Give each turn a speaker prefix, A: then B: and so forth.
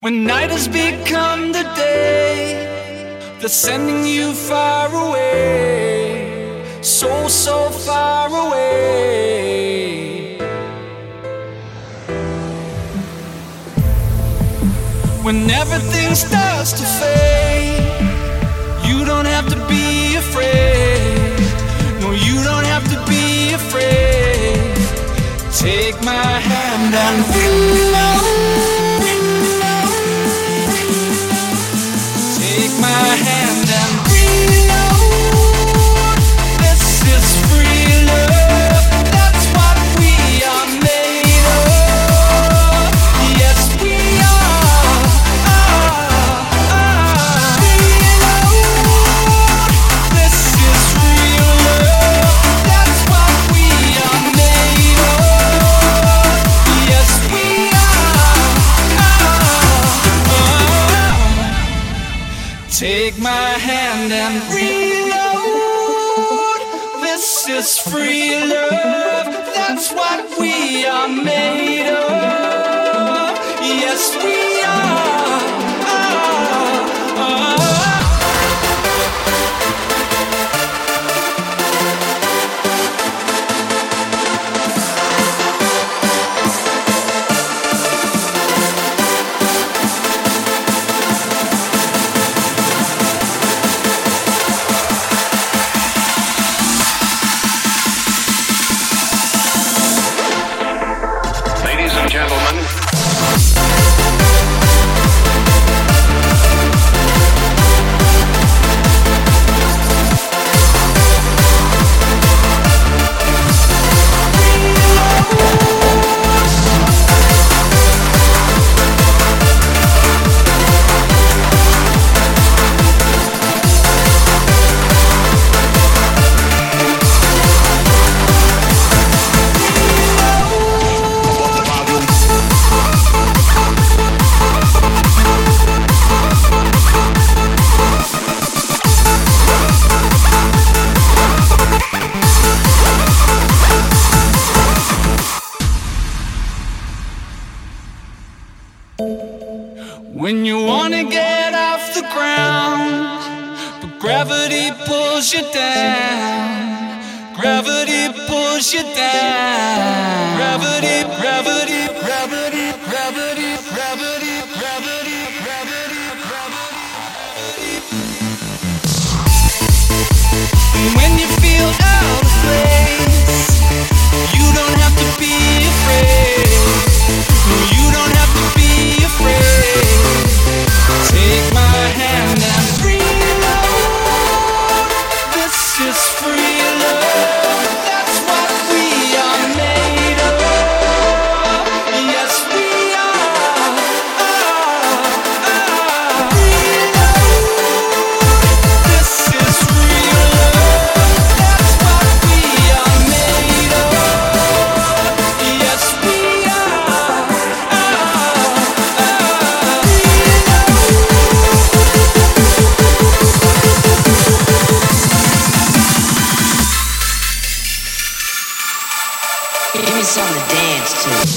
A: When night has become the day, they're sending you far away, so, so far away. When everything starts to fade, you don't have to be afraid. No, you don't have to be afraid. Take my hand and take my hand and reload. This is free love. That's what we are made of. Yes, we are. Reload. This is real love. That's what we are made of. Yes, we are. Take my hand and reload. This is free love. That's what we are made of. Yes, we are.
B: Ladies and gentlemen,
A: When you wanna get off the ground, but gravity pulls you down. Gravity pulls you down. Gravity, gravity, gravity, gravity, gravity, gravity, gravity, gravity. And when you feel out of place, you don't have to be afraid. No, you don't have to be afraid. Take my hand and reload. This is free love. That's what we are made of. Yes, we are. Reload. This is real love. That's what we are made of. Yes, we are.
C: Give me something to dance to.